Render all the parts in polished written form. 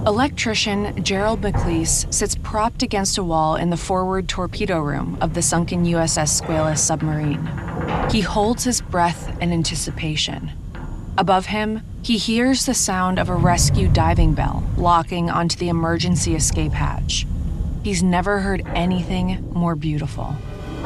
Electrician Gerald McLeese sits propped against a wall in the forward torpedo room of the sunken USS Squalus submarine. He holds his breath in anticipation. Above him, he hears the sound of a rescue diving bell locking onto the emergency escape hatch. He's never heard anything more beautiful.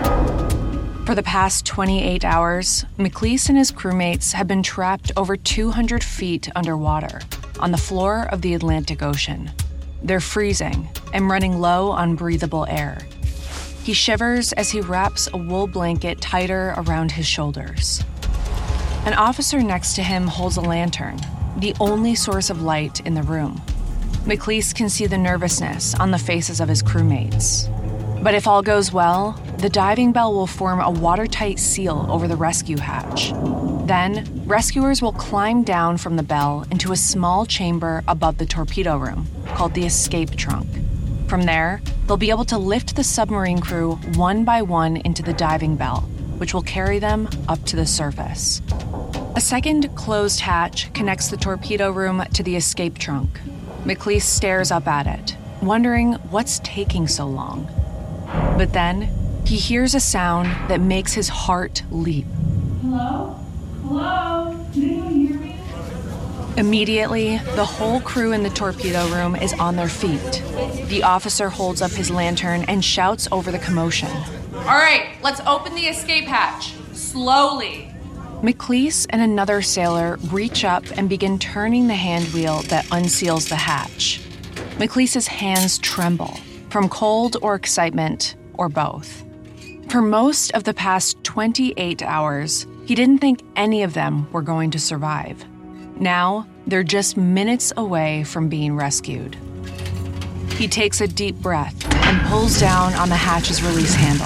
For the past 28 hours, McLeese and his crewmates have been trapped over 200 feet underwater on the floor of the Atlantic Ocean. They're freezing and running low on breathable air. He shivers as he wraps a wool blanket tighter around his shoulders. An officer next to him holds a lantern, the only source of light in the room. McLeese can see the nervousness on the faces of his crewmates. But if all goes well, the diving bell will form a watertight seal over the rescue hatch. Then, rescuers will climb down from the bell into a small chamber above the torpedo room, called the escape trunk. From there, they'll be able to lift the submarine crew one by one into the diving bell, which will carry them up to the surface. A second closed hatch connects the torpedo room to the escape trunk. McLeese stares up at it, wondering what's taking so long. But then, he hears a sound that makes his heart leap. Hello? Hello? Can anyone hear me? Immediately, the whole crew in the torpedo room is on their feet. The officer holds up his lantern and shouts over the commotion. All right, let's open the escape hatch. Slowly. McLeese and another sailor reach up and begin turning the hand wheel that unseals the hatch. McLeese's hands tremble, from cold or excitement, or both. For most of the past 28 hours, he didn't think any of them were going to survive. Now, they're just minutes away from being rescued. He takes a deep breath and pulls down on the hatch's release handle.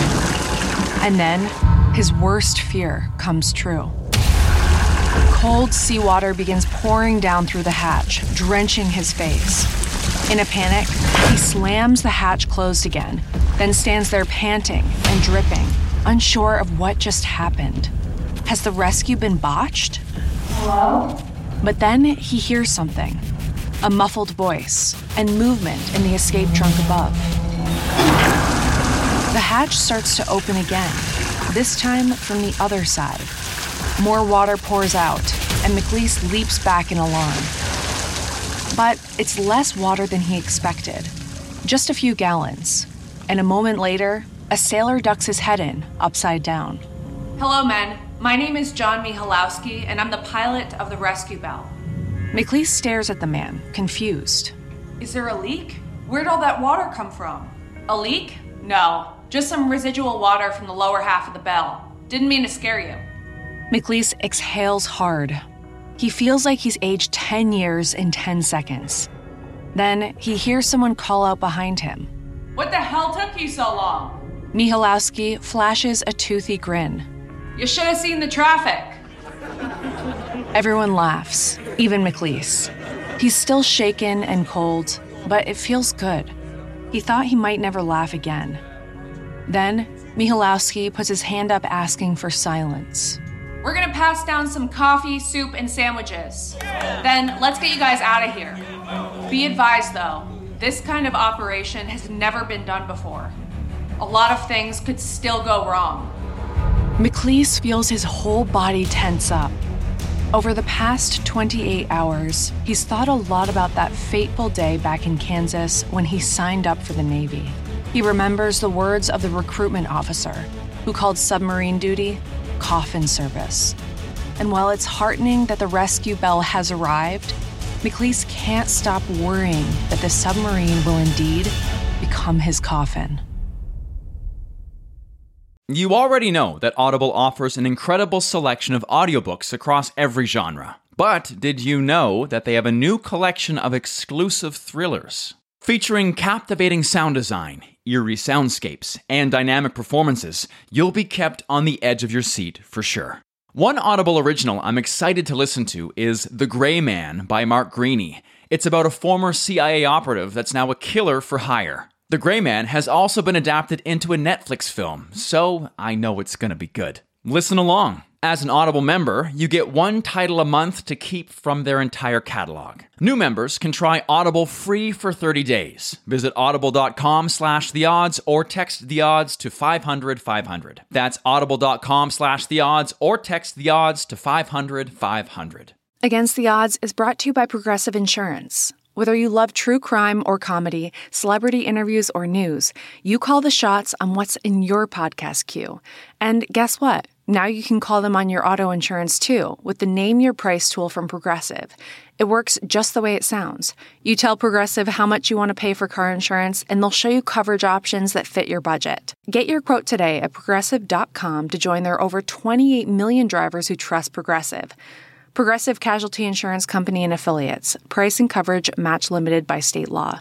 And then, his worst fear comes true. Cold seawater begins pouring down through the hatch, drenching his face. In a panic, he slams the hatch closed again, then stands there panting and dripping, unsure of what just happened. Has the rescue been botched? Hello? But then he hears something, a muffled voice and movement in the escape trunk above. The hatch starts to open again, this time from the other side. More water pours out, and McLeese leaps back in alarm. But it's less water than he expected, just a few gallons. And a moment later, a sailor ducks his head in, upside down. Hello, men. My name is John Michalowski, and I'm the pilot of the Rescue Bell. McLeese stares at the man, confused. Is there a leak? Where'd all that water come from? A leak? No, just some residual water from the lower half of the bell. Didn't mean to scare you. McLeese exhales hard. He feels like he's aged 10 years in 10 seconds. Then he hears someone call out behind him. What the hell took you so long? Michalowski flashes a toothy grin. You should have seen the traffic. Everyone laughs, even McLeese. He's still shaken and cold, but it feels good. He thought he might never laugh again. Then, Michalowski puts his hand up asking for silence. We're gonna pass down some coffee, soup, and sandwiches. Then let's get you guys out of here. Be advised though, this kind of operation has never been done before. A lot of things could still go wrong. McLeese feels his whole body tense up. Over the past 28 hours, he's thought a lot about that fateful day back in Kansas when he signed up for the Navy. He remembers the words of the recruitment officer, who called submarine duty coffin service. And while it's heartening that the rescue bell has arrived, McLeese can't stop worrying that the submarine will indeed become his coffin. You already know that Audible offers an incredible selection of audiobooks across every genre. But did you know that they have a new collection of exclusive thrillers? Featuring captivating sound design, eerie soundscapes, and dynamic performances, you'll be kept on the edge of your seat for sure. One Audible original I'm excited to listen to is The Gray Man by Mark Greaney. It's about a former CIA operative that's now a killer for hire. The Gray Man has also been adapted into a Netflix film, so I know it's gonna be good. Listen along As an Audible member, you get one title a month to keep from their entire catalog. New members can try Audible free for 30 days. Visit audible.com/theodds or text the odds to 500-500. That's audible.com/theodds or text the odds to 500-500. Against the Odds is brought to you by Progressive Insurance. Whether you love true crime or comedy, celebrity interviews or news, you call the shots on what's in your podcast queue. And guess what? Now you can call them on your auto insurance too with the Name Your Price tool from Progressive. It works just the way it sounds. You tell Progressive how much you want to pay for car insurance, and they'll show you coverage options that fit your budget. Get your quote today at Progressive.com to join their over 28 million drivers who trust Progressive. Progressive Casualty Insurance Company and Affiliates. Price and coverage match limited by state law.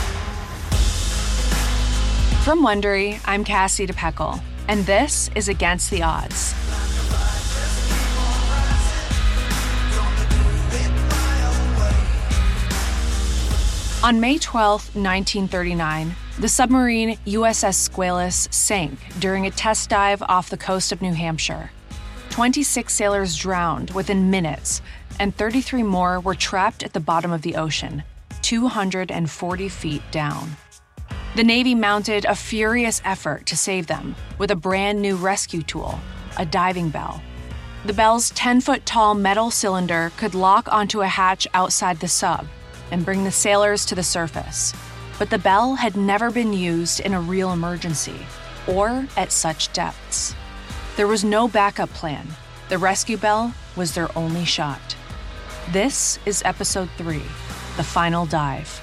From Wondery, I'm Cassie DePeckle, and this is Against the Odds. On May 12, 1939, the submarine USS Squalus sank during a test dive off the coast of New Hampshire. 26 sailors drowned within minutes, and 33 more were trapped at the bottom of the ocean, 240 feet down. The Navy mounted a furious effort to save them with a brand new rescue tool, a diving bell. The bell's 10-foot-tall metal cylinder could lock onto a hatch outside the sub and bring the sailors to the surface. But the bell had never been used in a real emergency or at such depths. There was no backup plan. The rescue bell was their only shot. This is Episode 3, The Final Dive.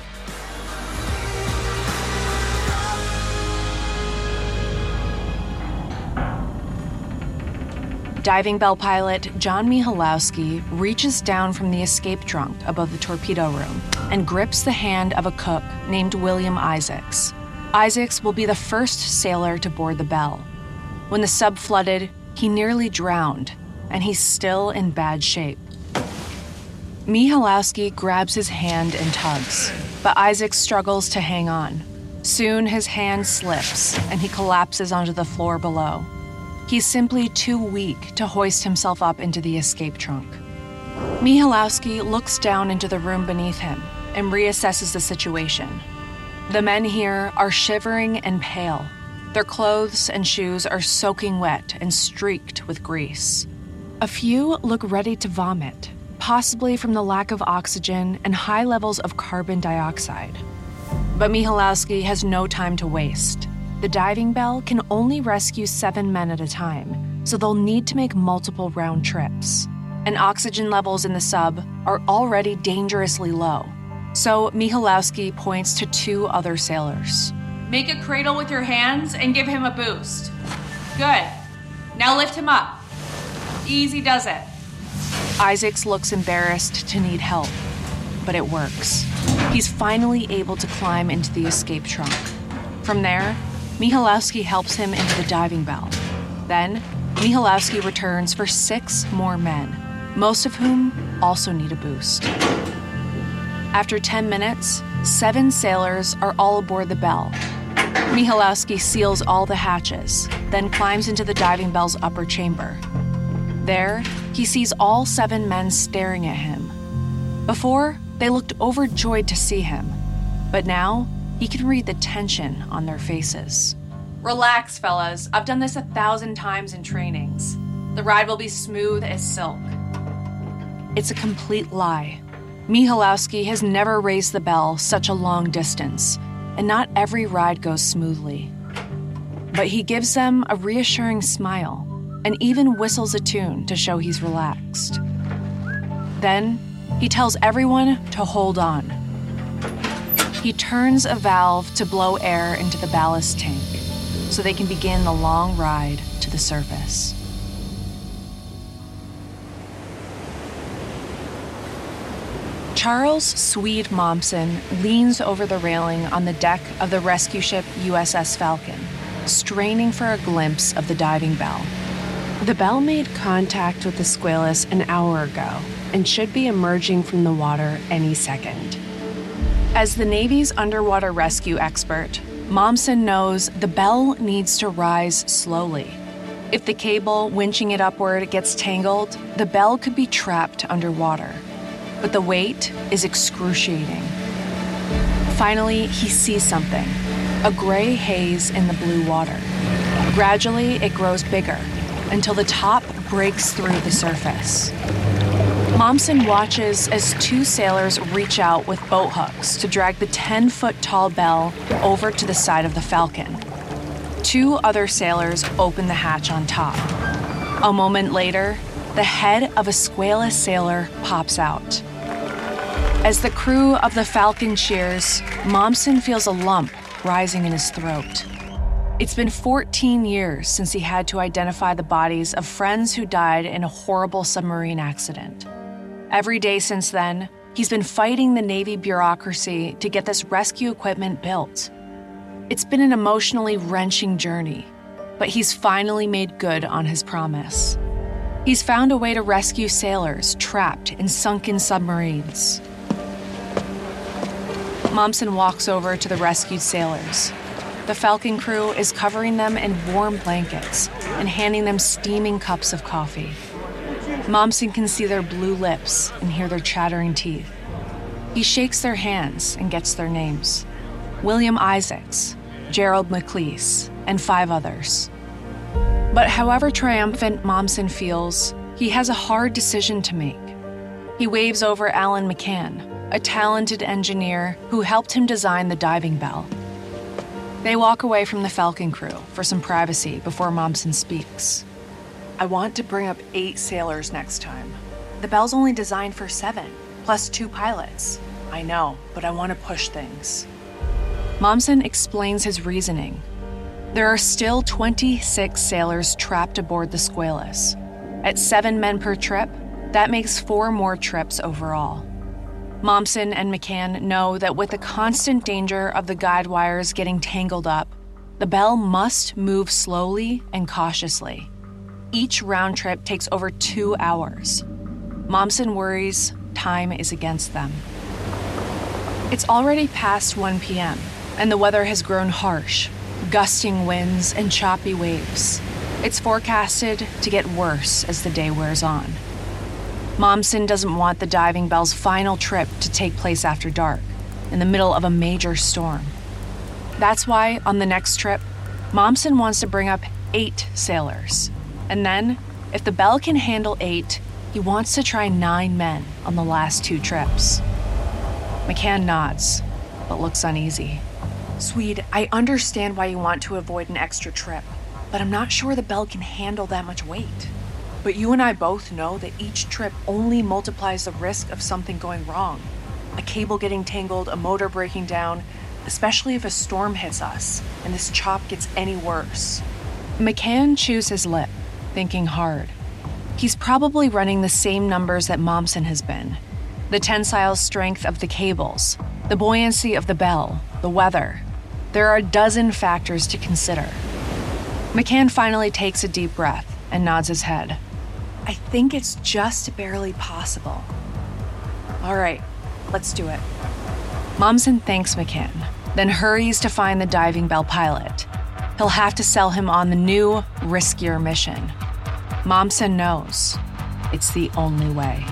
Diving bell pilot John Michalowski reaches down from the escape trunk above the torpedo room and grips the hand of a cook named William Isaacs. Isaacs will be the first sailor to board the bell. When the sub flooded, he nearly drowned, and he's still in bad shape. Michalowski grabs his hand and tugs, but Isaac struggles to hang on. Soon his hand slips, and he collapses onto the floor below. He's simply too weak to hoist himself up into the escape trunk. Michalowski looks down into the room beneath him and reassesses the situation. The men here are shivering and pale. Their clothes and shoes are soaking wet and streaked with grease. A few look ready to vomit, possibly from the lack of oxygen and high levels of carbon dioxide. But Michalowski has no time to waste. The diving bell can only rescue 7 men at a time, so they'll need to make multiple round trips. And oxygen levels in the sub are already dangerously low. So Michalowski points to 2 other sailors. Make a cradle with your hands and give him a boost. Good. Now lift him up. Easy does it. Isaacs looks embarrassed to need help, but it works. He's finally able to climb into the escape trunk. From there, Michalowski helps him into the diving bell. Then, Michalowski returns for 6 more men, most of whom also need a boost. After 10 minutes, 7 sailors are all aboard the bell. Michalowski seals all the hatches, then climbs into the diving bell's upper chamber. There, he sees all 7 men staring at him. Before, they looked overjoyed to see him, but now he can read the tension on their faces. Relax, fellas. I've done this 1,000 times in trainings. The ride will be smooth as silk. It's a complete lie. Michalowski has never raised the bell such a long distance, and not every ride goes smoothly. But he gives them a reassuring smile and even whistles a tune to show he's relaxed. Then, he tells everyone to hold on. He turns a valve to blow air into the ballast tank so they can begin the long ride to the surface. Charles Swede Mommsen leans over the railing on the deck of the rescue ship USS Falcon, straining for a glimpse of the diving bell. The bell made contact with the Squalus an hour ago and should be emerging from the water any second. As the Navy's underwater rescue expert, Mommsen knows the bell needs to rise slowly. If the cable winching it upward gets tangled, the Belle could be trapped underwater. But the weight is excruciating. Finally, he sees something, a gray haze in the blue water. Gradually, it grows bigger until the top breaks through the surface. Mommsen watches as two sailors reach out with boat hooks to drag the 10-foot-tall Belle over to the side of the Falcon. Two other sailors open the hatch on top. A moment later, the head of a Squalus sailor pops out. As the crew of the Falcon cheers, Mommsen feels a lump rising in his throat. It's been 14 years since he had to identify the bodies of friends who died in a horrible submarine accident. Every day since then, he's been fighting the Navy bureaucracy to get this rescue equipment built. It's been an emotionally wrenching journey, but he's finally made good on his promise. He's found a way to rescue sailors trapped in sunken submarines. Mommsen walks over to the rescued sailors. The Falcon crew is covering them in warm blankets and handing them steaming cups of coffee. Mommsen can see their blue lips and hear their chattering teeth. He shakes their hands and gets their names: William Isaacs, Gerald McLeese, and 5 others. But however triumphant Mommsen feels, he has a hard decision to make. He waves over Alan McCann, a talented engineer who helped him design the diving bell. They walk away from the Falcon crew for some privacy before Mommsen speaks. I want to bring up 8 sailors next time. The bell's only designed for 7, plus 2 pilots. I know, but I want to push things. Mommsen explains his reasoning. There are still 26 sailors trapped aboard the Squalus. At 7 men per trip, that makes 4 more trips overall. Mommsen and McCann know that with the constant danger of the guide wires getting tangled up, the Belle must move slowly and cautiously. Each round trip takes over 2 hours. Mommsen worries time is against them. It's already past 1 p.m., and the weather has grown harsh, gusting winds and choppy waves. It's forecasted to get worse as the day wears on. Mommsen doesn't want the diving bell's final trip to take place after dark, in the middle of a major storm. That's why, on the next trip, Mommsen wants to bring up 8 sailors. And then, if the Belle can handle 8, he wants to try 9 men on the last 2 trips. McCann nods, but looks uneasy. Swede, I understand why you want to avoid an extra trip, but I'm not sure the Belle can handle that much weight. But you and I both know that each trip only multiplies the risk of something going wrong. A cable getting tangled, a motor breaking down, especially if a storm hits us and this chop gets any worse. McCann chews his lip, thinking hard. He's probably running the same numbers that Mommsen has been. The tensile strength of the cables, the buoyancy of the Belle, the weather. There are a dozen factors to consider. McCann finally takes a deep breath and nods his head. I think it's just barely possible. All right, let's do it. Mommsen thanks McCann, then hurries to find the diving bell pilot. He'll have to sell him on the new, riskier mission. Mommsen knows it's the only way.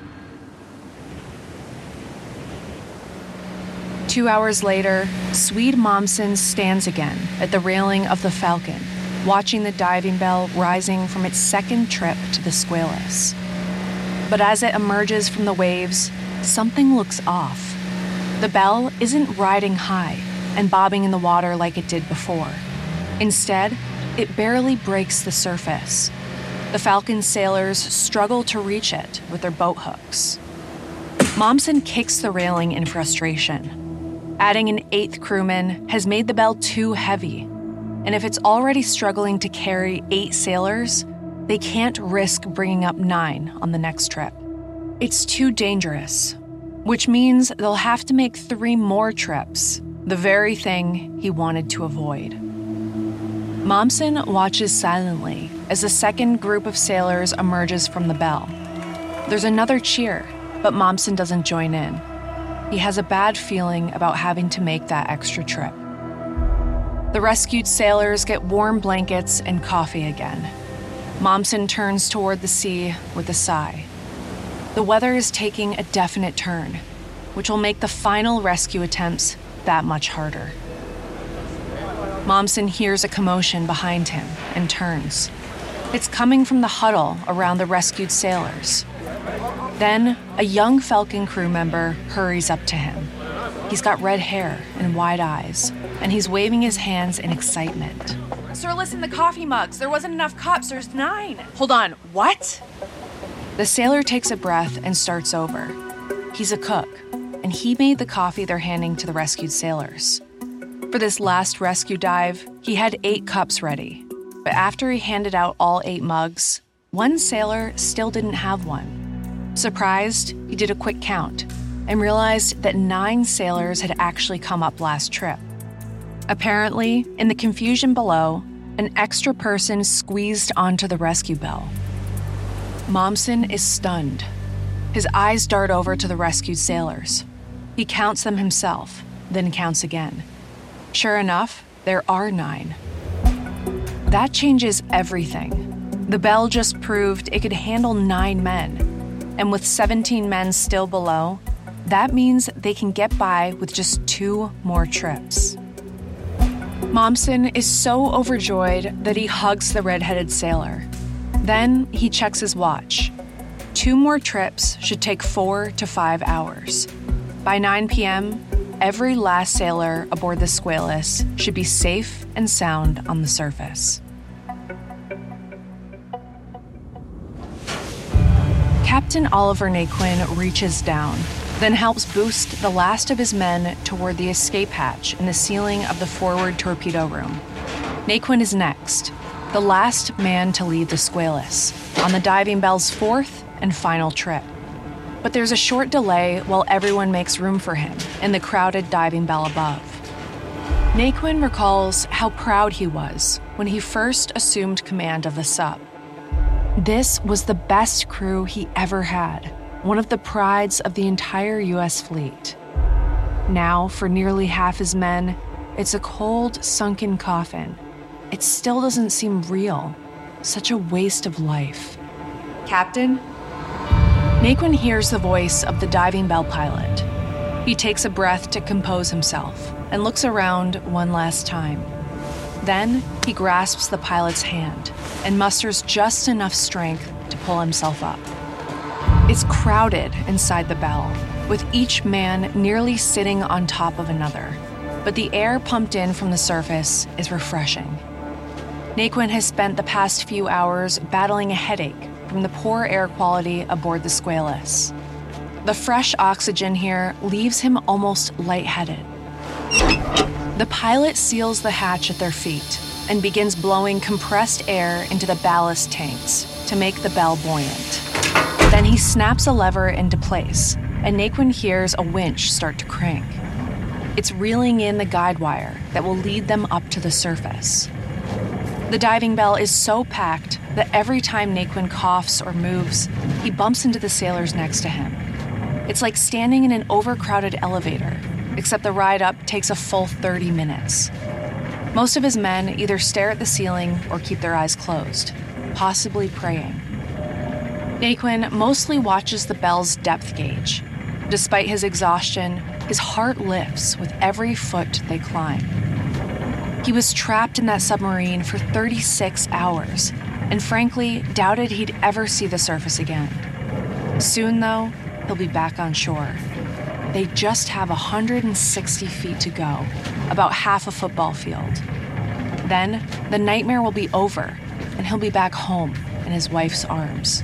2 hours later, Swede Mommsen stands again at the railing of the Falcon, watching the diving bell rising from its second trip to the Squalus. But as it emerges from the waves, something looks off. The Belle isn't riding high and bobbing in the water like it did before. Instead, it barely breaks the surface. The Falcon's sailors struggle to reach it with their boat hooks. Mommsen kicks the railing in frustration. Adding an 8th crewman has made the Belle too heavy. And if it's already struggling to carry 8 sailors, they can't risk bringing up 9 on the next trip. It's too dangerous, which means they'll have to make 3 more trips, the very thing he wanted to avoid. Mommsen watches silently as the second group of sailors emerges from the Belle. There's another cheer, but Mommsen doesn't join in. He has a bad feeling about having to make that extra trip. The rescued sailors get warm blankets and coffee again, Mommsen turns toward the sea with a sigh. The weather is taking a definite turn, which will make the final rescue attempts that much harder. Mommsen hears a commotion behind him and turns. It's coming from the huddle around the rescued sailors. Then, a young Falcon crew member hurries up to him. He's got red hair and wide eyes, and he's waving his hands in excitement. Sir, listen, the coffee mugs. There wasn't enough cups. There's 9. Hold on, what? The sailor takes a breath and starts over. He's a cook, and he made the coffee they're handing to the rescued sailors. For this last rescue dive, he had 8 cups ready. But after he handed out all 8 mugs, one sailor still didn't have one. Surprised, he did a quick count and realized that 9 sailors had actually come up last trip. Apparently, in the confusion below, an extra person squeezed onto the rescue bell. Mommsen is stunned. His eyes dart over to the rescued sailors. He counts them himself, then counts again. Sure enough, there are 9. That changes everything. The bell just proved it could handle 9 men. And with 17 men still below, that means they can get by with just 2 more trips. Mommsen is so overjoyed that he hugs the red-headed sailor. Then he checks his watch. 2 more trips should take 4 to 5 hours. By 9 p.m., every last sailor aboard the Squalus should be safe and sound on the surface. Captain Oliver Naquin reaches down, then helps boost the last of his men toward the escape hatch in the ceiling of the forward torpedo room. Naquin is next, the last man to leave the Squalus, on the diving bell's 4th and final trip. But there's a short delay while everyone makes room for him in the crowded diving bell above. Naquin recalls how proud he was when he first assumed command of the sub. This was the best crew he ever had, one of the prides of the entire U.S. fleet. Now, for nearly half his men, it's a cold, sunken coffin. It still doesn't seem real. Such a waste of life. Captain? Naquin hears the voice of the diving bell pilot. He takes a breath to compose himself and looks around one last time. Then he grasps the pilot's hand and musters just enough strength to pull himself up. It's crowded inside the bell, with each man nearly sitting on top of another, but the air pumped in from the surface is refreshing. Naquin has spent the past few hours battling a headache from the poor air quality aboard the Squalus. The fresh oxygen here leaves him almost lightheaded. The pilot seals the hatch at their feet and begins blowing compressed air into the ballast tanks to make the bell buoyant. Then he snaps a lever into place, and Naquin hears a winch start to crank. It's reeling in the guide wire that will lead them up to the surface. The diving bell is so packed that every time Naquin coughs or moves, he bumps into the sailors next to him. It's like standing in an overcrowded elevator, except the ride up takes a full 30 minutes. Most of his men either stare at the ceiling or keep their eyes closed, possibly praying. Naquin mostly watches the bell's depth gauge. Despite his exhaustion, his heart lifts with every foot they climb. He was trapped in that submarine for 36 hours, and frankly, doubted he'd ever see the surface again. Soon, though, he'll be back on shore. They just have 160 feet to go, about half a football field. Then, the nightmare will be over, and he'll be back home in his wife's arms.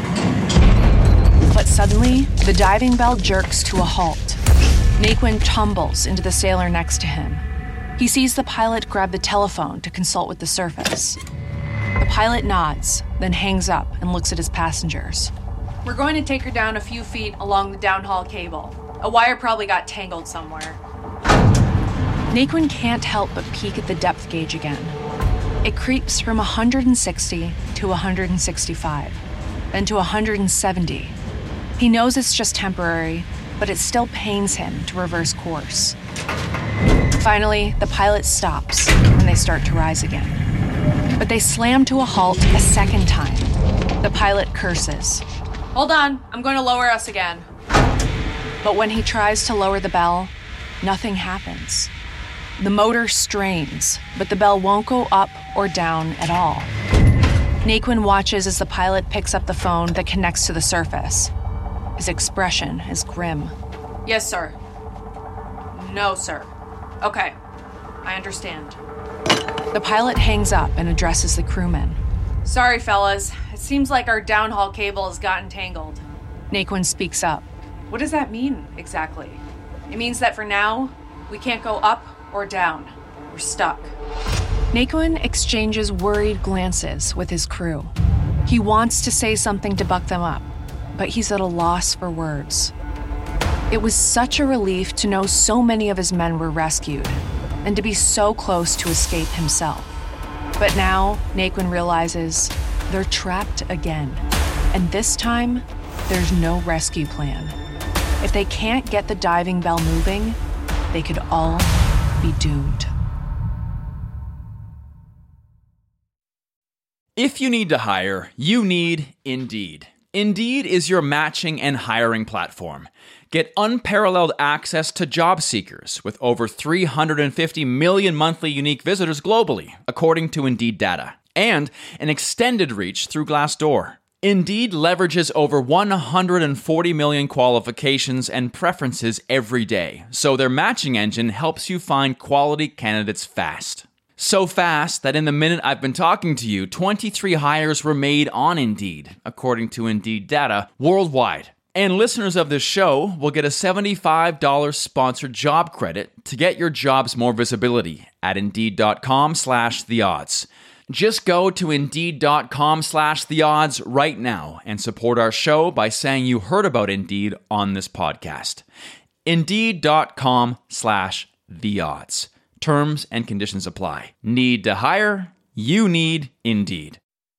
But suddenly, the diving bell jerks to a halt. Naquin tumbles into the sailor next to him. He sees the pilot grab the telephone to consult with the surface. The pilot nods, then hangs up and looks at his passengers. We're going to take her down a few feet along the downhaul cable. A wire probably got tangled somewhere. Naquin can't help but peek at the depth gauge again. It creeps from 160 to 165, then to 170. He knows it's just temporary, but it still pains him to reverse course. Finally, the pilot stops, and they start to rise again. But they slam to a halt a second time. The pilot curses. Hold on, I'm going to lower us again. But when he tries to lower the bell, nothing happens. The motor strains, but the bell won't go up or down at all. Naquin watches as the pilot picks up the phone that connects to the surface. His expression is grim. Yes, sir. No, sir. Okay, I understand. The pilot hangs up and addresses the crewmen. Sorry, fellas. It seems like our downhaul cable has gotten tangled. Naquin speaks up. What does that mean, exactly? It means that for now, we can't go up or down. We're stuck. Naquin exchanges worried glances with his crew. He wants to say something to buck them up, but he's at a loss for words. It was such a relief to know so many of his men were rescued, and to be so close to escape himself. But now, Naquin realizes they're trapped again, and this time, there's no rescue plan. If they can't get the diving bell moving, they could all be doomed. If you need to hire, you need Indeed. Indeed is your matching and hiring platform. Get unparalleled access to job seekers with over 350 million monthly unique visitors globally, according to Indeed data, and an extended reach through Glassdoor. Indeed leverages over 140 million qualifications and preferences every day, so their matching engine helps you find quality candidates fast. So fast that in the minute I've been talking to you, 23 hires were made on Indeed, according to Indeed data, worldwide. And listeners of this show will get a $75 sponsored job credit to get your jobs more visibility at Indeed.com/theodds. Just go to Indeed.com/theodds right now and support our show by saying you heard about Indeed on this podcast. Indeed.com/theodds. Terms and conditions apply. Need to hire? You need Indeed.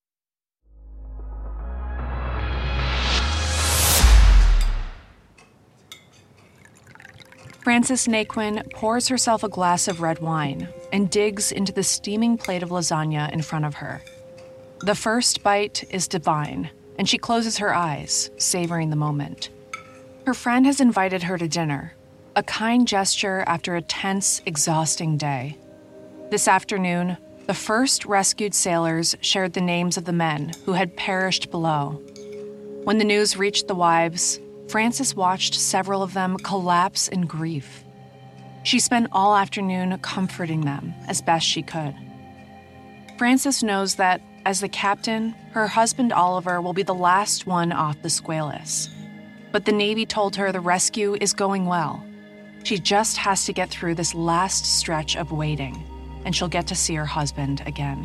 Frances Naquin pours herself a glass of red wine and digs into the steaming plate of lasagna in front of her. The first bite is divine, and she closes her eyes, savoring the moment. Her friend has invited her to dinner, a kind gesture after a tense, exhausting day. This afternoon, the first rescued sailors shared the names of the men who had perished below. When the news reached the wives, Frances watched several of them collapse in grief. She spent all afternoon comforting them as best she could. Frances knows that, as the captain, her husband Oliver will be the last one off the Squalus. But the Navy told her the rescue is going well. She just has to get through this last stretch of waiting, and she'll get to see her husband again.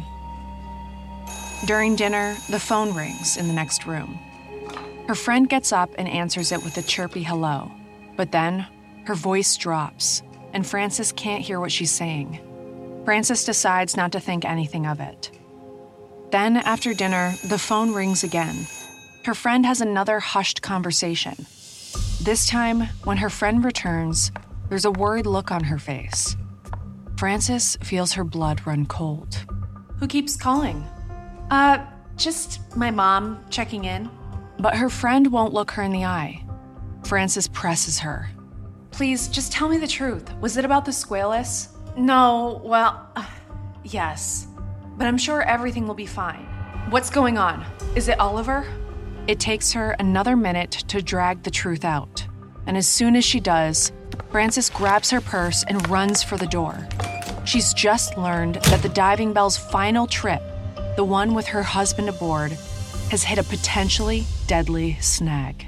During dinner, the phone rings in the next room. Her friend gets up and answers it with a chirpy hello, but then her voice drops, and Frances can't hear what she's saying. Frances decides not to think anything of it. Then, after dinner, the phone rings again. Her friend has another hushed conversation. This time, when her friend returns, there's a worried look on her face. Frances feels her blood run cold. Who keeps calling? Just my mom checking in. But her friend won't look her in the eye. Frances presses her. Please, just tell me the truth. Was it about the Squalus? No, well, yes. But I'm sure everything will be fine. What's going on? Is it Oliver? It takes her another minute to drag the truth out. And as soon as she does, Frances grabs her purse and runs for the door. She's just learned that the diving bell's final trip, the one with her husband aboard, has hit a potentially deadly snag.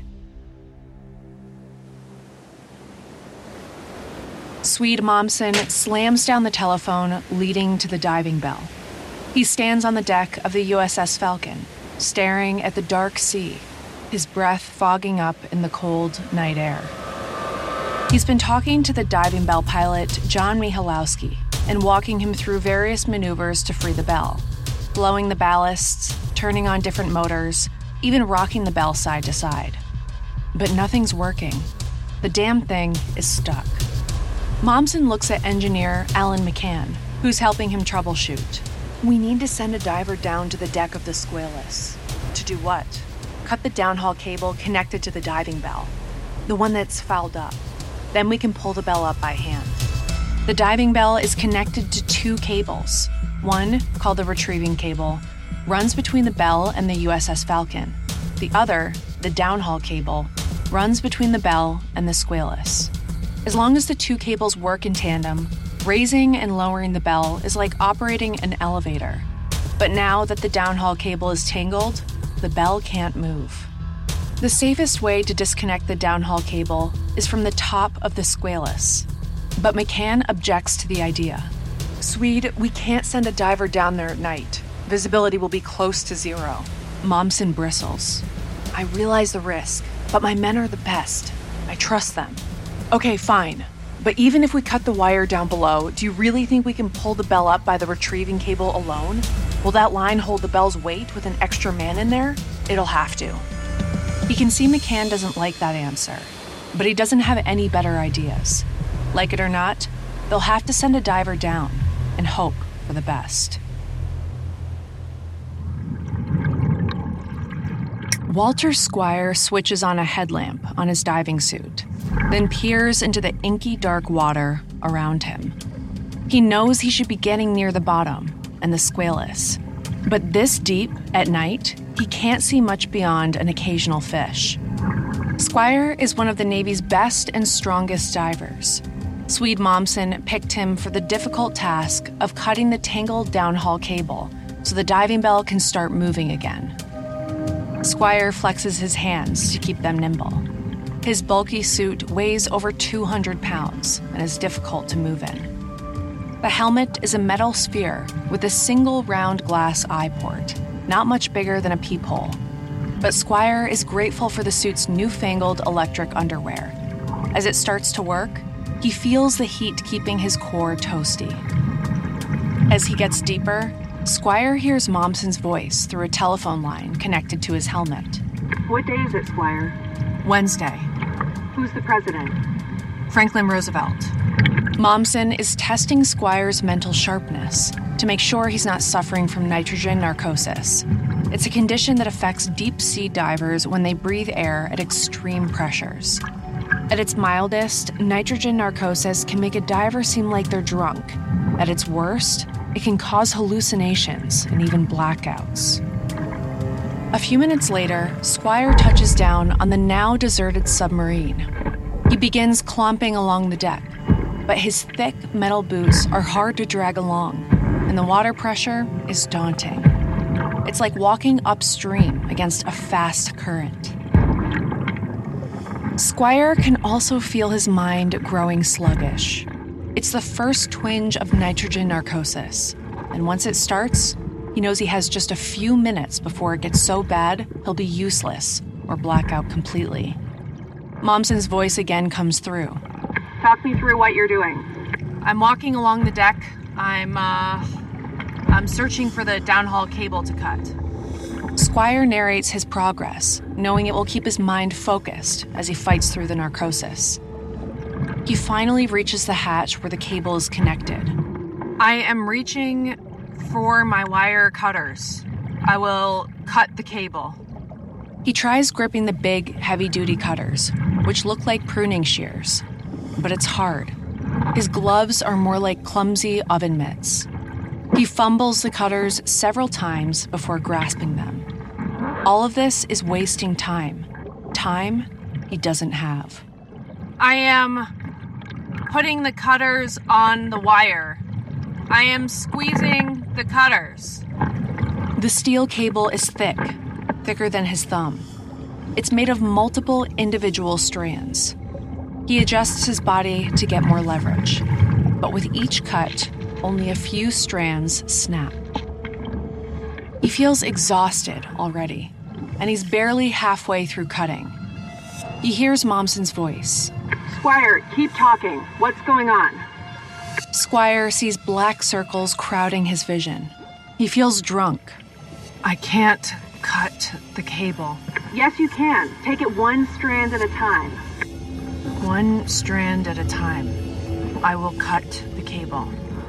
Swede Mommsen slams down the telephone leading to the diving bell. He stands on the deck of the USS Falcon, staring at the dark sea, his breath fogging up in the cold night air. He's been talking to the diving bell pilot, John Michalowski, and walking him through various maneuvers to free the bell, blowing the ballasts, turning on different motors, even rocking the bell side to side. But nothing's working. The damn thing is stuck. Mommsen looks at engineer Alan McCann, who's helping him troubleshoot. We need to send a diver down to the deck of the Squalus. To do what? Cut the downhaul cable connected to the diving bell, the one that's fouled up. Then we can pull the bell up by hand. The diving bell is connected to 2 cables. One, called the retrieving cable, runs between the bell and the USS Falcon. The other, the downhaul cable, runs between the bell and the Squalus. As long as the 2 cables work in tandem, raising and lowering the bell is like operating an elevator. But now that the downhaul cable is tangled, the bell can't move. The safest way to disconnect the downhaul cable is from the top of the Squalus. But McCann objects to the idea. Swede, we can't send a diver down there at night. Visibility will be close to 0. Mommsen bristles. I realize the risk, but my men are the best. I trust them. Okay, fine. But even if we cut the wire down below, do you really think we can pull the bell up by the retrieving cable alone? Will that line hold the bell's weight with an extra man in there? It'll have to. He can see McCann doesn't like that answer, but he doesn't have any better ideas. Like it or not, they'll have to send a diver down and hope for the best. Walter Squire switches on a headlamp on his diving suit, then peers into the inky dark water around him. He knows he should be getting near the bottom and the Squalus, but this deep at night, he can't see much beyond an occasional fish. Squire is one of the Navy's best and strongest divers. Swede Mommsen picked him for the difficult task of cutting the tangled downhaul cable so the diving bell can start moving again. Squire flexes his hands to keep them nimble. His bulky suit weighs over 200 pounds and is difficult to move in. The helmet is a metal sphere with a single round glass eye port, not much bigger than a peephole. But Squire is grateful for the suit's newfangled electric underwear. As it starts to work, he feels the heat keeping his core toasty. As he gets deeper, Squire hears Mommsen's voice through a telephone line connected to his helmet. What day is it, Squire? Wednesday. Who's the president? Franklin Roosevelt. Mommsen is testing Squire's mental sharpness to make sure he's not suffering from nitrogen narcosis. It's a condition that affects deep-sea divers when they breathe air at extreme pressures. At its mildest, nitrogen narcosis can make a diver seem like they're drunk. At its worst, it can cause hallucinations and even blackouts. A few minutes later, Squire touches down on the now deserted submarine. He begins clomping along the deck, but his thick metal boots are hard to drag along, and the water pressure is daunting. It's like walking upstream against a fast current. Squire can also feel his mind growing sluggish. It's the first twinge of nitrogen narcosis, and once it starts, he knows he has just a few minutes before it gets so bad he'll be useless or black out completely. Mommsen's voice again comes through. Talk me through what you're doing. I'm walking along the deck. I'm searching for the downhaul cable to cut. Squire narrates his progress, knowing it will keep his mind focused as he fights through the narcosis. He finally reaches the hatch where the cable is connected. I am reaching for my wire cutters. I will cut the cable. He tries gripping the big, heavy-duty cutters, which look like pruning shears, but it's hard. His gloves are more like clumsy oven mitts. He fumbles the cutters several times before grasping them. All of this is wasting time. Time he doesn't have. I am putting the cutters on the wire. I am squeezing the cutters. The steel cable is thicker than his thumb. It's made of multiple individual strands. He adjusts his body to get more leverage, but with each cut, only a few strands snap. He feels exhausted already, and he's barely halfway through cutting. He hears Mommsen's voice. Squire, keep talking. What's going on? Squire sees black circles crowding his vision. He feels drunk. I can't cut the cable. Yes, you can. Take it one strand at a time. One strand at a time. I will cut the cable.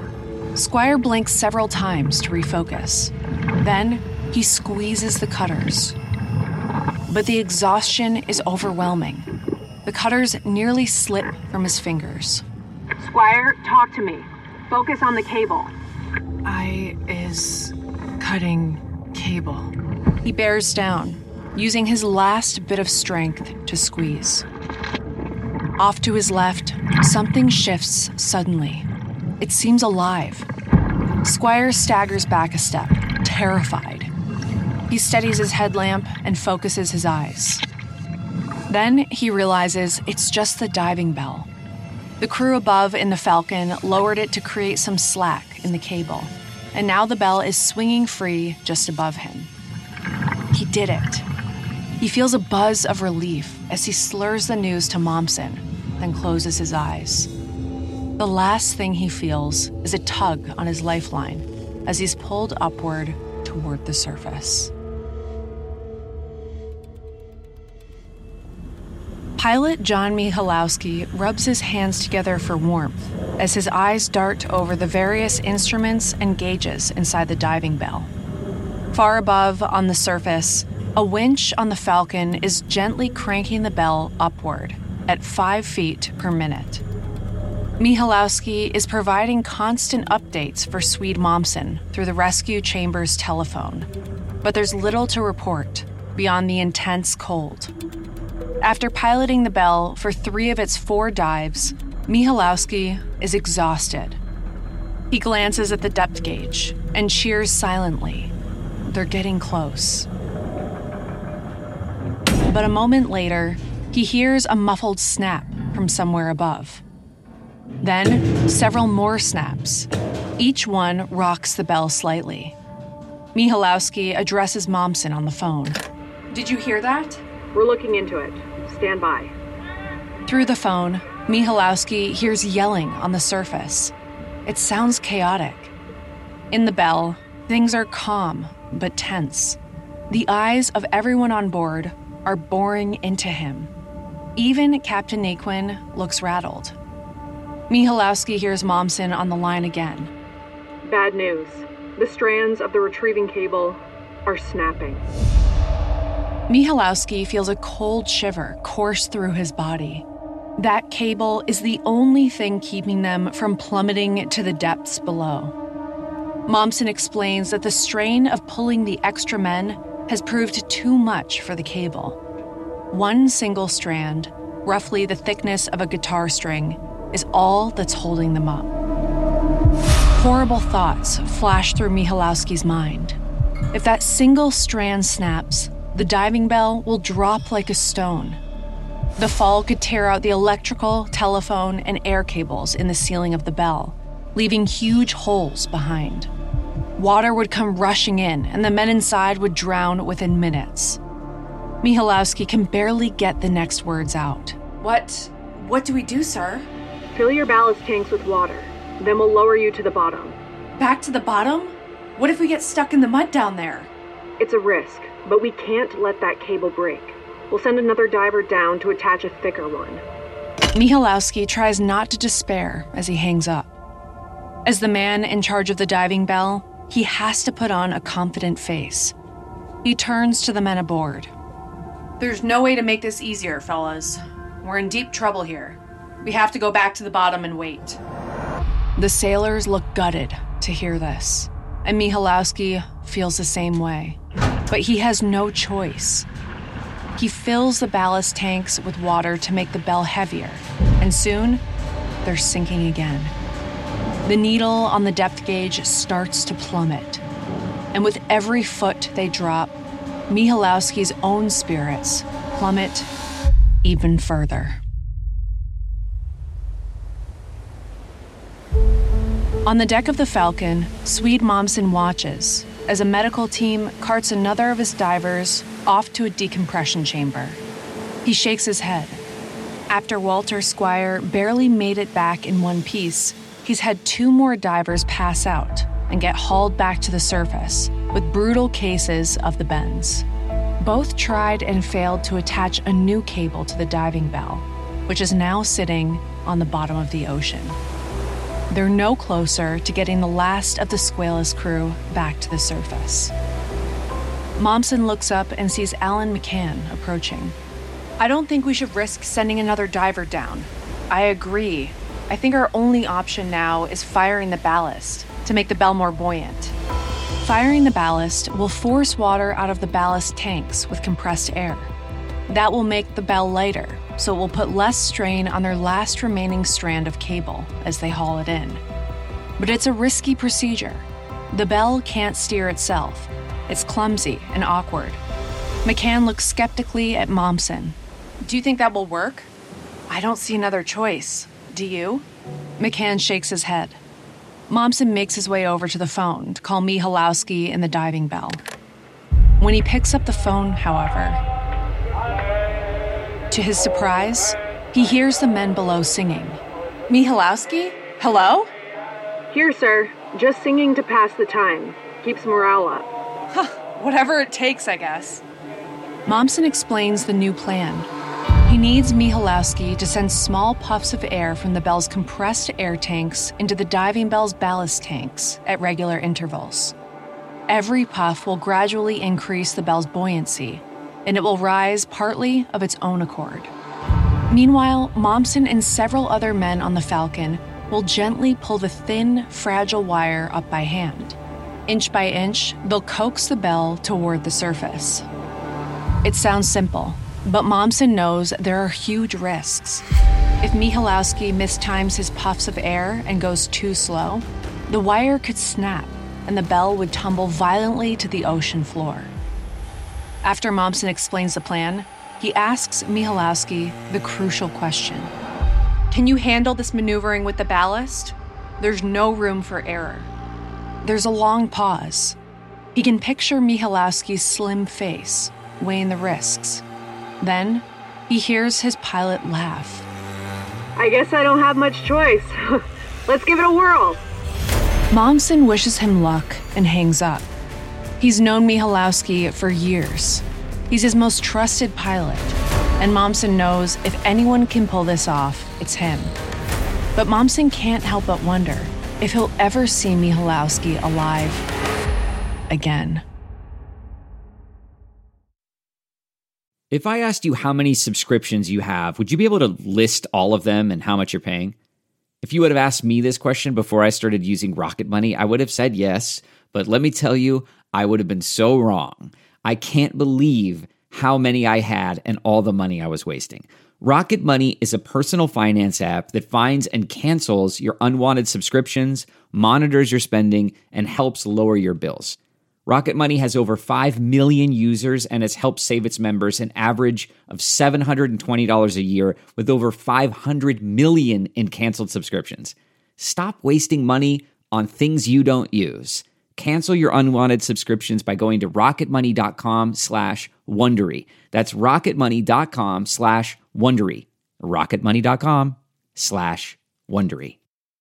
Squire blinks several times to refocus. Then he squeezes the cutters. But the exhaustion is overwhelming. The cutters nearly slip from his fingers. Squire, talk to me. Focus on the cable. I is cutting cable. He bears down, using his last bit of strength to squeeze. Off to his left, something shifts suddenly. It seems alive. Squire staggers back a step, terrified. He steadies his headlamp and focuses his eyes. Then he realizes it's just the diving bell. The crew above in the Falcon lowered it to create some slack in the cable, and now the bell is swinging free just above him. He did it. He feels a buzz of relief as he slurs the news to Mommsen, then closes his eyes. The last thing he feels is a tug on his lifeline as he's pulled upward toward the surface. Pilot John Michalowski rubs his hands together for warmth as his eyes dart over the various instruments and gauges inside the diving bell. Far above, on the surface, a winch on the Falcon is gently cranking the bell upward at 5 feet per minute. Michalowski is providing constant updates for Swede Mommsen through the rescue chamber's telephone, but there's little to report beyond the intense cold. After piloting the bell for 3 of its 4 dives, Michalowski is exhausted. He glances at the depth gauge and cheers silently. They're getting close. But a moment later, he hears a muffled snap from somewhere above. Then, several more snaps. Each one rocks the bell slightly. Michalowski addresses Mommsen on the phone. Did you hear that? We're looking into it. Stand by. Through the phone, Michalowski hears yelling on the surface. It sounds chaotic. In the bell, things are calm but tense. The eyes of everyone on board are boring into him. Even Captain Naquin looks rattled. Michalowski hears Mommsen on the line again. Bad news. The strands of the retrieving cable are snapping. Michalowski feels a cold shiver course through his body. That cable is the only thing keeping them from plummeting to the depths below. Mommsen explains that the strain of pulling the extra men has proved too much for the cable. One single strand, roughly the thickness of a guitar string, is all that's holding them up. Horrible thoughts flash through Michalowski's mind. If that single strand snaps, the diving bell will drop like a stone. The fall could tear out the electrical, telephone, and air cables in the ceiling of the bell, leaving huge holes behind. Water would come rushing in, and the men inside would drown within minutes. Michalowski can barely get the next words out. What do we do, sir? Fill your ballast tanks with water. Then we'll lower you to the bottom. Back to the bottom? What if we get stuck in the mud down there? It's a risk, but we can't let that cable break. We'll send another diver down to attach a thicker one. Michalowski tries not to despair as he hangs up. As the man in charge of the diving bell, he has to put on a confident face. He turns to the men aboard. There's no way to make this easier, fellas. We're in deep trouble here. We have to go back to the bottom and wait. The sailors look gutted to hear this, and Michalowski feels the same way. But he has no choice. He fills the ballast tanks with water to make the bell heavier, and soon, they're sinking again. The needle on the depth gauge starts to plummet, and with every foot they drop, Michalowski's own spirits plummet even further. On the deck of the Falcon, Swede Mommsen watches as a medical team carts another of his divers off to a decompression chamber. He shakes his head. After Walter Squire barely made it back in one piece, he's had 2 more divers pass out and get hauled back to the surface with brutal cases of the bends. Both tried and failed to attach a new cable to the diving bell, which is now sitting on the bottom of the ocean. they're no closer to getting the last of the Squalus crew back to the surface. Mommsen looks up and sees Alan McCann approaching. I don't think we should risk sending another diver down. I agree. I think our only option now is firing the ballast to make the Belle more buoyant. Firing the ballast will force water out of the ballast tanks with compressed air. That will make the Belle lighter, so it will put less strain on their last remaining strand of cable as they haul it in. But it's a risky procedure. The Belle can't steer itself. It's clumsy and awkward. McCann looks skeptically at Mommsen. Do you think that will work? I don't see another choice. Do you? McCann shakes his head. Mommsen makes his way over to the phone to call Michalowski in the diving bell. When he picks up the phone, however, to his surprise, he hears the men below singing. Michalowski? Hello? Here, sir. Just singing to pass the time. Keeps morale up. Whatever it takes, I guess. Mommsen explains the new plan. He needs Michalowski to send small puffs of air from the Belle's compressed air tanks into the diving bell's ballast tanks at regular intervals. Every puff will gradually increase the Belle's buoyancy, and it will rise partly of its own accord. Meanwhile, Mommsen and several other men on the Falcon will gently pull the thin, fragile wire up by hand. Inch by inch, they'll coax the Belle toward the surface. It sounds simple, but Mommsen knows there are huge risks. If Michalowski mistimes his puffs of air and goes too slow, the wire could snap and the Belle would tumble violently to the ocean floor. After Mommsen explains the plan, he asks Michalowski the crucial question. Can you handle this maneuvering with the ballast? There's no room for error. There's a long pause. He can picture Michalowski's slim face, weighing the risks. Then, he hears his pilot laugh. I guess I don't have much choice. Let's give it a whirl. Mommsen wishes him luck and hangs up. He's known Michalowski for years. He's his most trusted pilot, and Mommsen knows if anyone can pull this off, it's him. But Mommsen can't help but wonder if he'll ever see Michalowski alive again. If I asked you how many subscriptions you have, would you be able to list all of them and how much you're paying? If you would have asked me this question before I started using Rocket Money, I would have said yes, but let me tell you, I would have been so wrong. I can't believe how many I had and all the money I was wasting. Rocket Money is a personal finance app that finds and cancels your unwanted subscriptions, monitors your spending, and helps lower your bills. Rocket Money has over 5 million users and has helped save its members an average of $720 a year with over 500 million in canceled subscriptions. Stop wasting money on things you don't use. Cancel your unwanted subscriptions by going to rocketmoney.com/Wondery. That's rocketmoney.com/Wondery. rocketmoney.com/Wondery.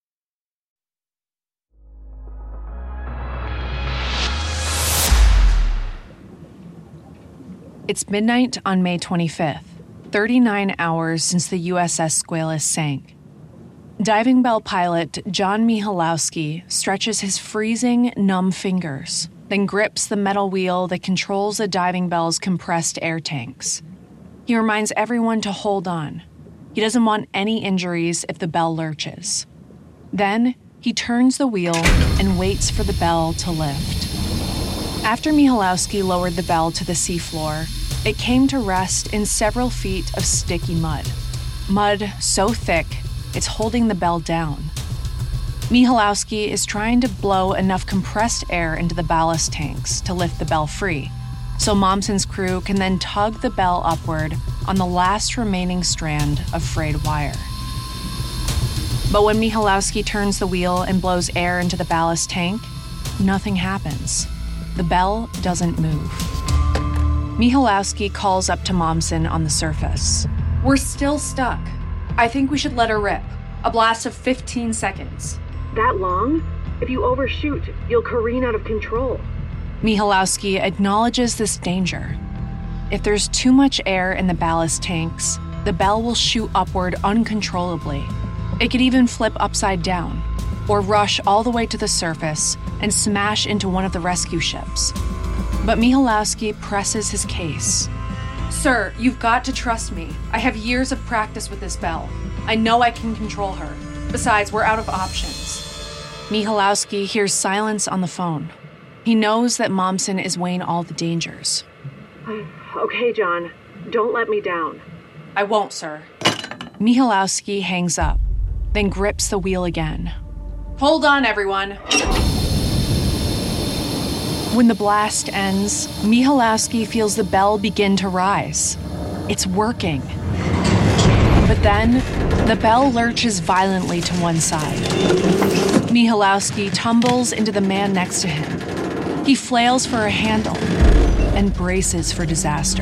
It's midnight on May 25th, 39 hours since the USS Squalus sank. Diving bell pilot John Michalowski stretches his freezing, numb fingers, then grips the metal wheel that controls the diving bell's compressed air tanks. He reminds everyone to hold on. He doesn't want any injuries if the bell lurches. Then, he turns the wheel and waits for the bell to lift. After Michalowski lowered the bell to the seafloor, it came to rest in several feet of sticky mud. Mud so thick, it's holding the bell down. Michalowski is trying to blow enough compressed air into the ballast tanks to lift the bell free, so Mommsen's crew can then tug the bell upward on the last remaining strand of frayed wire. But when Michalowski turns the wheel and blows air into the ballast tank, nothing happens. The bell doesn't move. Michalowski calls up to Mommsen on the surface. We're still stuck. I think we should let her rip. A blast of 15 seconds. That long? If you overshoot, you'll careen out of control. Michalowski acknowledges this danger. If there's too much air in the ballast tanks, the bell will shoot upward uncontrollably. It could even flip upside down. or rush all the way to the surface and smash into one of the rescue ships. But Michalowski presses his case. Sir, you've got to trust me. I have years of practice with this bell. I know I can control her. Besides, we're out of options. Michalowski hears silence on the phone. He knows that Mommsen is weighing all the dangers. Okay, John. Don't let me down. I won't, sir. Michalowski hangs up, then grips the wheel again. Hold on, everyone. When the blast ends, Michalowski feels the bell begin to rise. It's working. But then, the bell lurches violently to one side. Michalowski tumbles into the man next to him. He flails for a handle and braces for disaster.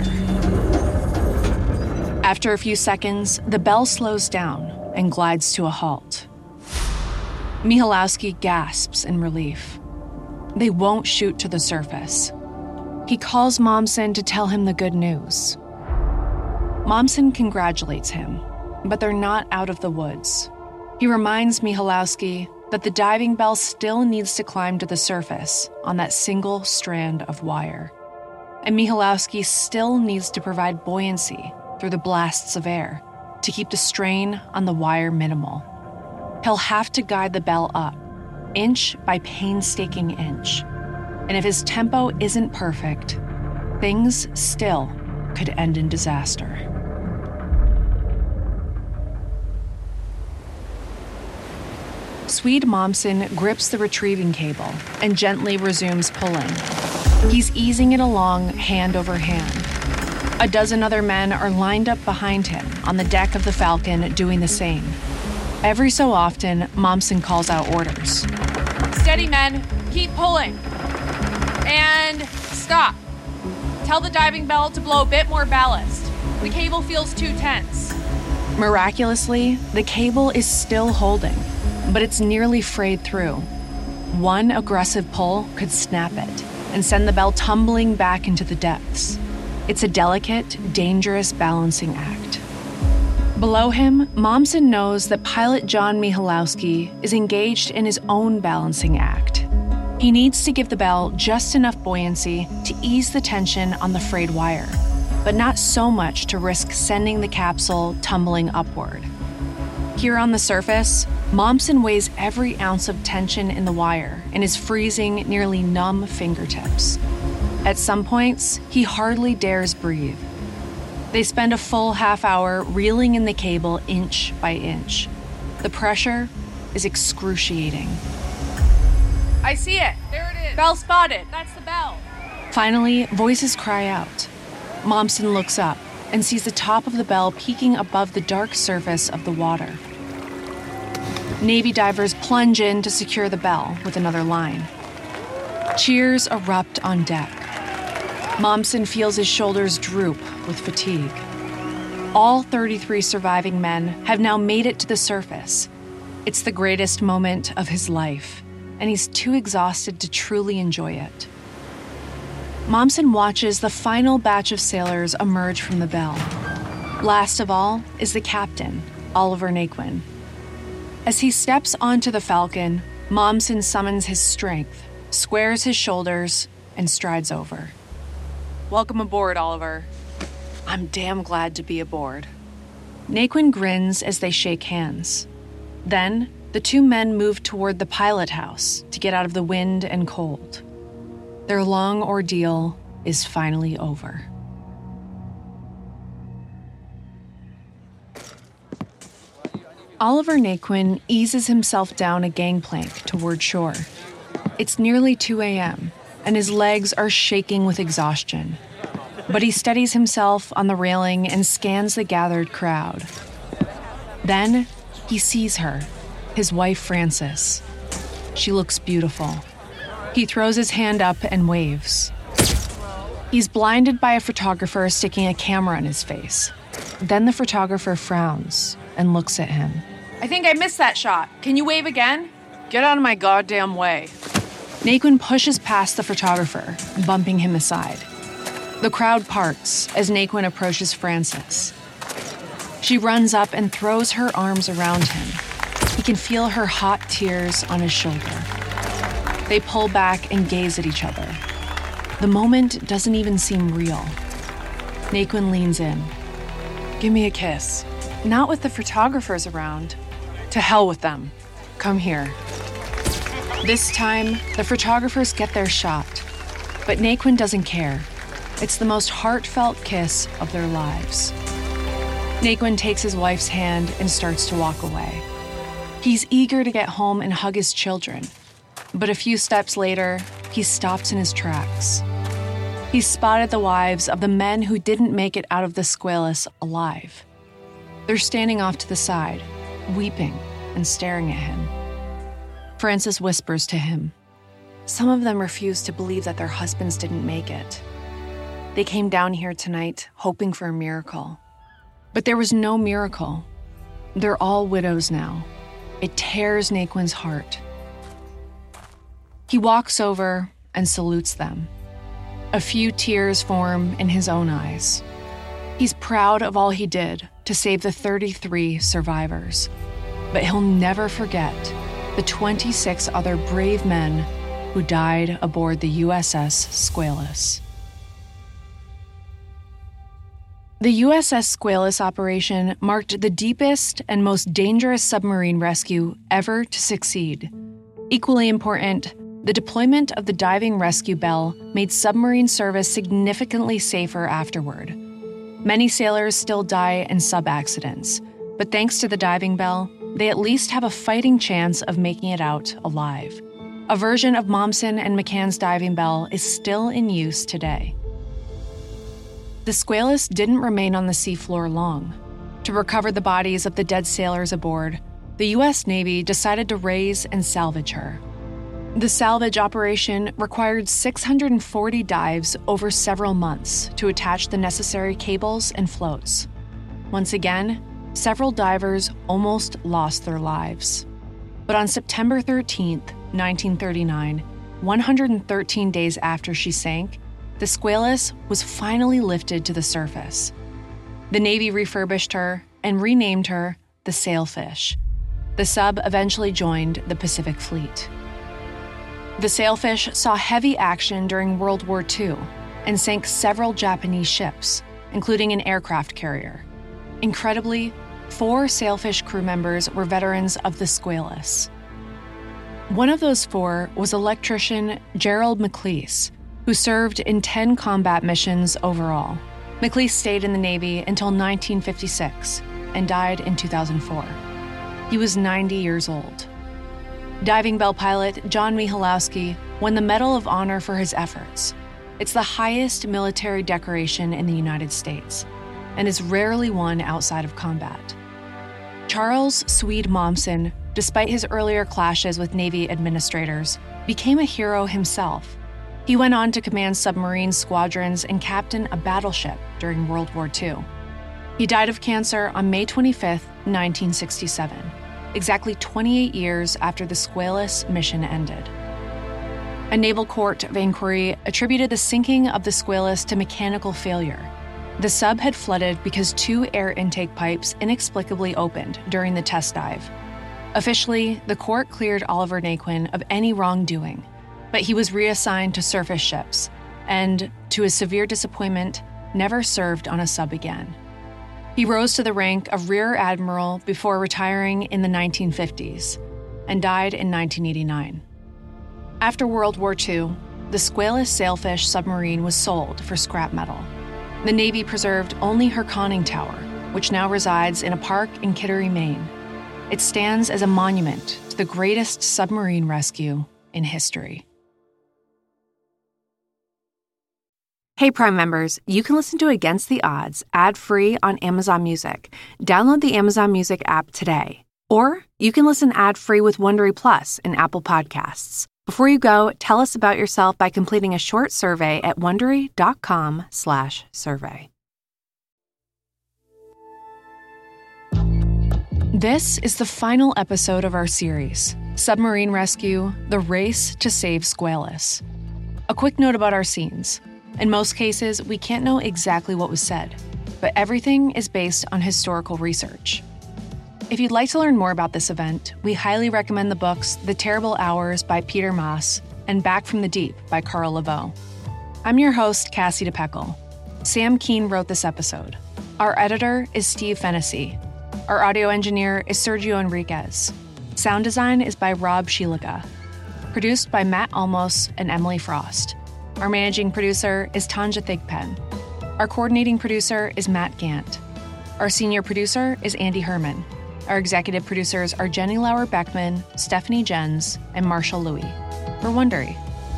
After a few seconds, the bell slows down and glides to a halt. Michalowski gasps in relief. They won't shoot to the surface. He calls Mommsen to tell him the good news. Mommsen congratulates him, but they're not out of the woods. He reminds Michalowski that the diving bell still needs to climb to the surface on that single strand of wire. And Michalowski still needs to provide buoyancy through the blasts of air to keep the strain on the wire minimal. He'll have to guide the bell up, inch by painstaking inch. And if his tempo isn't perfect, things still could end in disaster. Swede Mommsen grips the retrieving cable and gently resumes pulling. He's easing it along hand over hand. A dozen other men are lined up behind him on the deck of the Falcon doing the same. Every so often, Mommsen calls out orders. Steady, men. Keep pulling. And stop. Tell the diving bell to blow a bit more ballast. The cable feels too tense. Miraculously, the cable is still holding, but it's nearly frayed through. One aggressive pull could snap it and send the bell tumbling back into the depths. It's a delicate, dangerous balancing act. Below him, Mommsen knows that pilot John Michalowski is engaged in his own balancing act. He needs to give the bell just enough buoyancy to ease the tension on the frayed wire, but not so much to risk sending the capsule tumbling upward. Here on the surface, Mommsen weighs every ounce of tension in the wire in his freezing, nearly numb fingertips. At some points, he hardly dares breathe. They spend a full half hour reeling in the cable inch by inch. The pressure is excruciating. I see it. There it is. Bell spotted. That's the bell. Finally, voices cry out. Mommsen looks up and sees the top of the bell peeking above the dark surface of the water. Navy divers plunge in to secure the bell with another line. Cheers erupt on deck. Mommsen feels his shoulders droop with fatigue. All 33 surviving men have now made it to the surface. It's the greatest moment of his life, and he's too exhausted to truly enjoy it. Mommsen watches the final batch of sailors emerge from the bell. Last of all is the captain, Oliver Naquin. As he steps onto the Falcon, Mommsen summons his strength, squares his shoulders, and strides over. Welcome aboard, Oliver. I'm damn glad to be aboard. Naquin grins as they shake hands. Then, the two men move toward the pilot house to get out of the wind and cold. Their long ordeal is finally over. Oliver Naquin eases himself down a gangplank toward shore. It's nearly 2 a.m., and his legs are shaking with exhaustion. But he steadies himself on the railing and scans the gathered crowd. Then, he sees her, his wife Frances. She looks beautiful. He throws his hand up and waves. He's blinded by a photographer sticking a camera in his face. Then the photographer frowns and looks at him. I think I missed that shot. Can you wave again? Get out of my goddamn way. Naquin pushes past the photographer, bumping him aside. The crowd parts as Naquin approaches Frances. She runs up and throws her arms around him. He can feel her hot tears on his shoulder. They pull back and gaze at each other. The moment doesn't even seem real. Naquin leans in. Give me a kiss. Not with the photographers around. To hell with them. Come here. This time, the photographers get their shot. But Naquin doesn't care. It's the most heartfelt kiss of their lives. Naquin takes his wife's hand and starts to walk away. He's eager to get home and hug his children. But a few steps later, he stops in his tracks. He spotted the wives of the men who didn't make it out of the Squalus alive. They're standing off to the side, weeping and staring at him. Francis whispers to him. Some of them refuse to believe that their husbands didn't make it. They came down here tonight hoping for a miracle. But there was no miracle. They're all widows now. It tears Naquin's heart. He walks over and salutes them. A few tears form in his own eyes. He's proud of all he did to save the 33 survivors. But he'll never forget the 26 other brave men who died aboard the USS Squalus. The USS Squalus operation marked the deepest and most dangerous submarine rescue ever to succeed. Equally important, the deployment of the diving rescue bell made submarine service significantly safer afterward. Many sailors still die in sub-accidents, but thanks to the diving bell, they at least have a fighting chance of making it out alive. A version of Mommsen and McCann's diving bell is still in use today. The Squalus didn't remain on the seafloor long. To recover the bodies of the dead sailors aboard, the U.S. Navy decided to raise and salvage her. The salvage operation required 640 dives over several months to attach the necessary cables and floats. Once again, several divers almost lost their lives. But on September 13th, 1939, 113 days after she sank, the Squalus was finally lifted to the surface. The Navy refurbished her and renamed her the Sailfish. The sub eventually joined the Pacific Fleet. The Sailfish saw heavy action during World War II and sank several Japanese ships, including an aircraft carrier. Incredibly, 4 Sailfish crew members were veterans of the Squalus. One of those 4 was electrician Gerald McLeese, who served in 10 combat missions overall. McLeese stayed in the Navy until 1956 and died in 2004. He was 90 years old. Diving bell pilot John Michalowski won the Medal of Honor for his efforts. It's the highest military decoration in the United States and is rarely won outside of combat. Charles Swede Mommsen, despite his earlier clashes with Navy administrators, became a hero himself. He went on to command submarine squadrons and captain a battleship during World War II. He died of cancer on May 25, 1967. Exactly 28 years after the Squalus mission ended. A naval court of inquiry attributed the sinking of the Squalus to mechanical failure. The sub had flooded because 2 air intake pipes inexplicably opened during the test dive. Officially, the court cleared Oliver Naquin of any wrongdoing, but he was reassigned to surface ships and, to his severe disappointment, never served on a sub again. He rose to the rank of Rear Admiral before retiring in the 1950s and died in 1989. After World War II, the Squalus Sailfish submarine was sold for scrap metal. The Navy preserved only her conning tower, which now resides in a park in Kittery, Maine. It stands as a monument to the greatest submarine rescue in history. Hey, Prime members, you can listen to Against the Odds ad-free on Amazon Music. Download the Amazon Music app today. Or you can listen ad-free with Wondery Plus in Apple Podcasts. Before you go, tell us about yourself by completing a short survey at Wondery.com/survey. This is the final episode of our series, Submarine Rescue: The Race to Save Squalus. A quick note about our scenes. In most cases, we can't know exactly what was said, but everything is based on historical research. If you'd like to learn more about this event, we highly recommend the books The Terrible Hours by Peter Maas and Back from the Deep by Carl Laveau. I'm your host, Cassie DePeckle. Sam Keene wrote this episode. Our editor is Steve Fennessy. Our audio engineer is Sergio Enriquez. Sound design is by Rob Shiliga. Produced by Matt Almos and Emily Frost. Our managing producer is Tanja Thigpen. Our coordinating producer is Matt Gant. Our senior producer is Andy Herman. Our executive producers are Jenny Lauer-Beckman, Stephanie Jens, and Marshall Louis. For Wondery.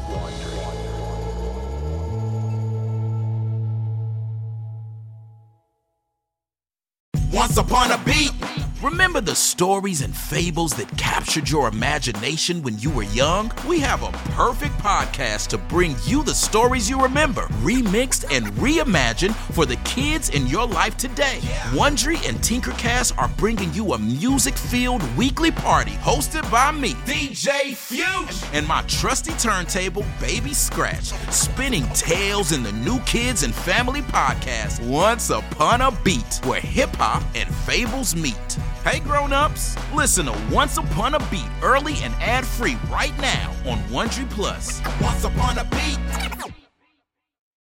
Once upon a beat. Remember the stories and fables that captured your imagination when you were young? We have a perfect podcast to bring you the stories you remember, remixed and reimagined for the kids in your life today. Wondery and Tinkercast are bringing you a music-filled weekly party hosted by me, DJ Fuge, and my trusty turntable, Baby Scratch, spinning tales in the new kids and family podcast, Once Upon a Beat, where hip-hop and fables meet. Hey grown-ups, listen to Once Upon a Beat early and ad-free right now on Wondery Plus. Once Upon a Beat.